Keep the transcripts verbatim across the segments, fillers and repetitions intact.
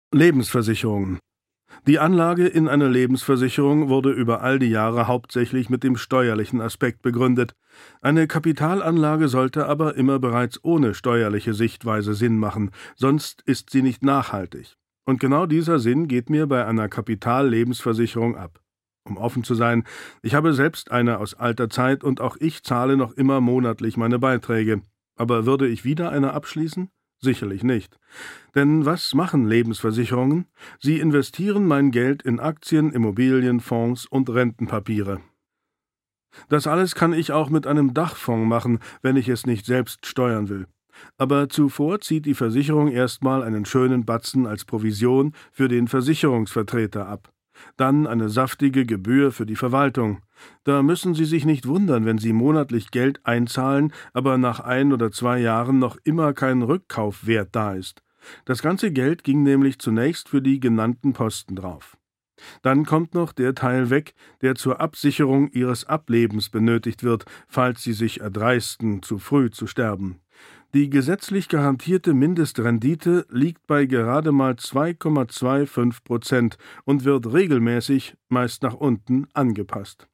Lebensversicherungen. Die Anlage in eine Lebensversicherung wurde über all die Jahre hauptsächlich mit dem steuerlichen Aspekt begründet. Eine Kapitalanlage sollte aber immer bereits ohne steuerliche Sichtweise Sinn machen, sonst ist sie nicht nachhaltig. Und genau dieser Sinn geht mir bei einer Kapitallebensversicherung ab. Um offen zu sein, ich habe selbst eine aus alter Zeit und auch ich zahle noch immer monatlich meine Beiträge. Aber würde ich wieder eine abschließen? Sicherlich nicht. Denn was machen Lebensversicherungen? Sie investieren mein Geld in Aktien, Immobilien, Fonds und Rentenpapiere. Das alles kann ich auch mit einem Dachfonds machen, wenn ich es nicht selbst steuern will. Aber zuvor zieht die Versicherung erstmal einen schönen Batzen als Provision für den Versicherungsvertreter ab. Dann eine saftige Gebühr für die Verwaltung. Da müssen Sie sich nicht wundern, wenn Sie monatlich Geld einzahlen, aber nach ein oder zwei Jahren noch immer kein Rückkaufwert da ist. Das ganze Geld ging nämlich zunächst für die genannten Posten drauf. Dann kommt noch der Teil weg, der zur Absicherung Ihres Ablebens benötigt wird, falls Sie sich erdreisten, zu früh zu sterben. Die gesetzlich garantierte Mindestrendite liegt bei gerade mal zwei Komma fünfundzwanzig Prozent und wird regelmäßig, meist nach unten, angepasst.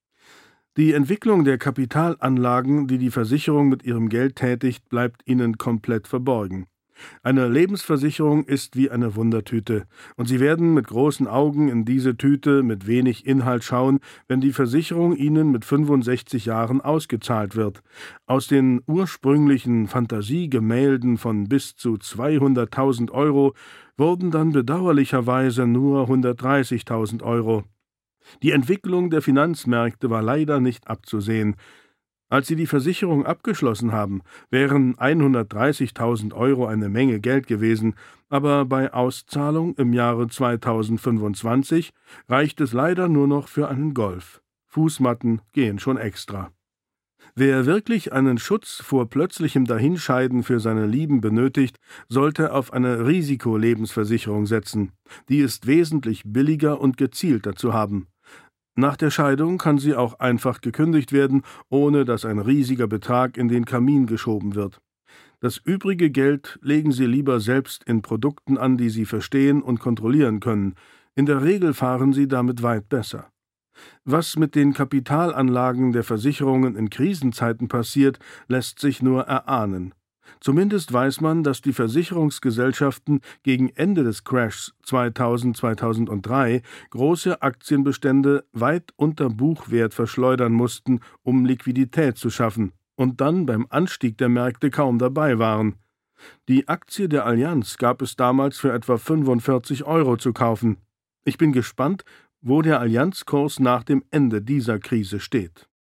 Die Entwicklung der Kapitalanlagen, die die Versicherung mit ihrem Geld tätigt, bleibt Ihnen komplett verborgen. Eine Lebensversicherung ist wie eine Wundertüte, und Sie werden mit großen Augen in diese Tüte mit wenig Inhalt schauen, wenn die Versicherung Ihnen mit fünfundsechzig Jahren ausgezahlt wird. Aus den ursprünglichen Fantasiegemälden von bis zu zweihunderttausend Euro wurden dann bedauerlicherweise nur hundertdreißigtausend Euro. Die Entwicklung der Finanzmärkte war leider nicht abzusehen. Als Sie die Versicherung abgeschlossen haben, wären hundertdreißigtausend Euro eine Menge Geld gewesen, aber bei Auszahlung im Jahre zweitausendfünfundzwanzig reicht es leider nur noch für einen Golf. Fußmatten gehen schon extra. Wer wirklich einen Schutz vor plötzlichem Dahinscheiden für seine Lieben benötigt, sollte auf eine Risikolebensversicherung setzen. Die ist wesentlich billiger und gezielter zu haben. Nach der Scheidung kann sie auch einfach gekündigt werden, ohne dass ein riesiger Betrag in den Kamin geschoben wird. Das übrige Geld legen Sie lieber selbst in Produkten an, die Sie verstehen und kontrollieren können. In der Regel fahren Sie damit weit besser. Was mit den Kapitalanlagen der Versicherungen in Krisenzeiten passiert, lässt sich nur erahnen. Zumindest weiß man, dass die Versicherungsgesellschaften gegen Ende des Crashs zweitausend, zweitausenddrei große Aktienbestände weit unter Buchwert verschleudern mussten, um Liquidität zu schaffen, und dann beim Anstieg der Märkte kaum dabei waren. Die Aktie der Allianz gab es damals für etwa fünfundvierzig Euro zu kaufen. Ich bin gespannt, wo der Allianz-Kurs nach dem Ende dieser Krise steht.